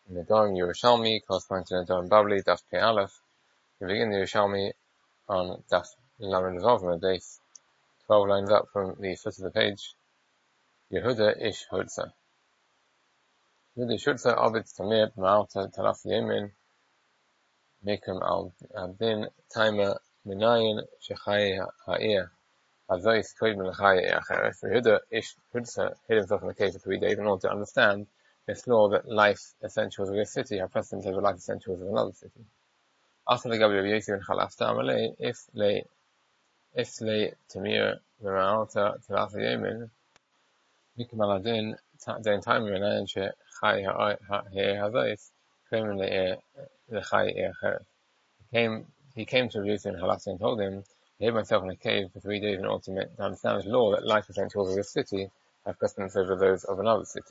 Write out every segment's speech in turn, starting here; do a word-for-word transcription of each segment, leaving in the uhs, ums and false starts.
Nedarim Yerushalmi, corresponding to Nedarim Bavli, Daf Pei Aleph. We begin the Yerushalmi on Daf Lamed Vav Medef, twelve lines up from the foot of the page. Yehuda Ish Hodza. Yehuda Ish Hodza Abid Tamir Ma'alta Talaf Yemin Mekum Al Din Taima Minayin Shechai Ha'ir Azois Koid Melchai Acheres. Yehuda Ish Hodza hid himself in the cave for three days in order to understand this law that life essentials of this city have precedence over life essentials of another city. After the Gabi of Yosef and Chalafta Amalei, if le if le Tamir Meralta Talaf Yemin Mikim Aladin Dain Time Menayan She Chai Hazais came le le Chai Echer. He came he came to Yosef and Chalafta and told him, I hid myself in a cave for three days in order to, make, to understand this law that life essentials of this city have precedence over those of another city.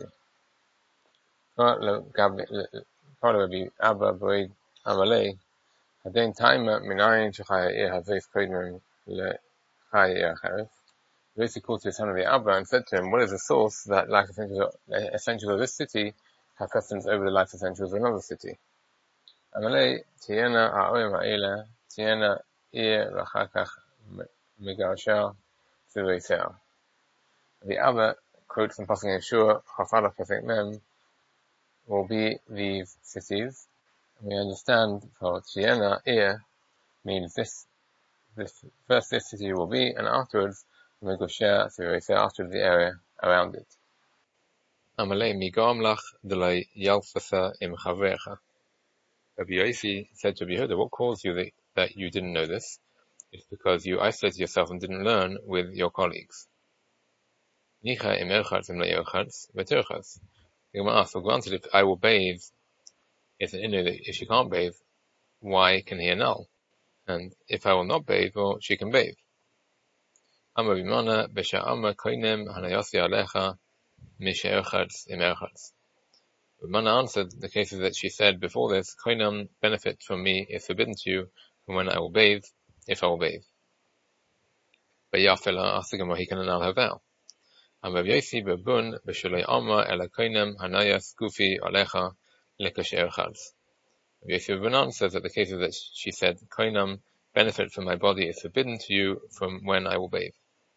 Probably Abba Boyd Amalei Hadain Taima Minayin Shechai Ha'ir Hazais Koidman LeChai Echer. Yosef called to his son of the Abba and said to him, what is the source that life essentials, essentials of this city have precedence over the life essentials of another city? Amalei Tiena Ha'oim Ha'ila Tiena Ir V'chakach Megarsha Tziveiseah. The Abba quotes from passing in Shur Chafalach Pesach Mem will be these cities. We understand for Tiena Ir means this this first this city will be, and afterwards Megoshea Tziveiseah, afterwards the area around it. Amalei Migam Lach Delay Yalfasa Im Chavecha. Rabbi Yossi said to Rabbi Yehuda, what caused you that, that you didn't know this? It's because you isolated yourself and didn't learn with your colleagues. Nicha im erchatz im le'erchatz v'terchatz. The Gemara asks, for granted, if I will bathe, it's an inu that if she can't bathe, why can he annul? And if I will not bathe, well, she can bathe. Amar b'mana b'sha'ama koinem hanayasi alecha mishe'erchatz im erchatz. B'mana answered, the cases that she said before this, koinem, benefit from me is forbidden to you from when I will bathe, if I will bathe. But Yafela asked the Gemara, he can annul her vow. Amar Yossi b'bun b'sholei amma ela koinem hanayas gufi alecha lekasher chadz. Yossi b'banan says that the cases that she said, koinem, benefit from my body is forbidden to you from when I will bathe.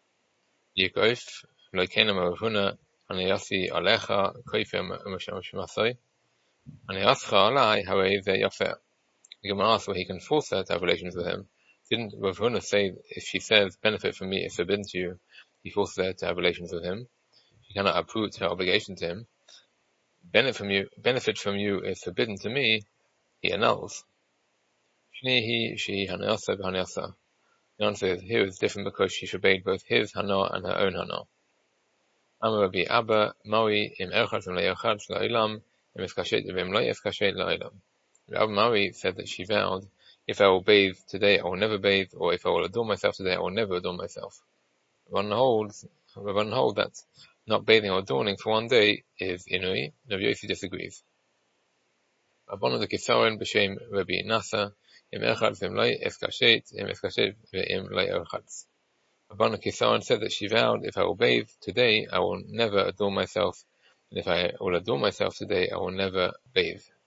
Yikoif lo koinem avuna hanayasi alecha koifem u'mashamasoi hanayascha alai hawei ze yafer. The Gemara asks, well, he can force her to have relations with him. Didn't Rav Huna say if she says benefit from me is forbidden to you, he forces her to have relations with him? She cannot uproot her obligation to him. Benefit from you, benefit from you is forbidden to me, he annuls. Shnihi she hanasa b'hanasa. The answer is here is different because she forbade both his hana and her own hana. Amar Rabbi Abba Maui im erchatz im le'erchatz la'ilam im eskashet v'im lo eskashet la'ilam. Rabbi Maui said that she vowed, if I will bathe today, I will never bathe, or if I will adorn myself today, I will never adorn myself. One holds, one holds that not bathing or adorning for one day is inui. Rabbi Yossi disagrees. Rabbanon the Kisaron b'shem Rabbi Nasa im erchatz im lei eskashet im eskashet ve'im lei erchatz. Rabbanon Kisaron said that she vowed, if I will bathe today, I will never adorn myself, and if I will adorn myself today, I will never bathe.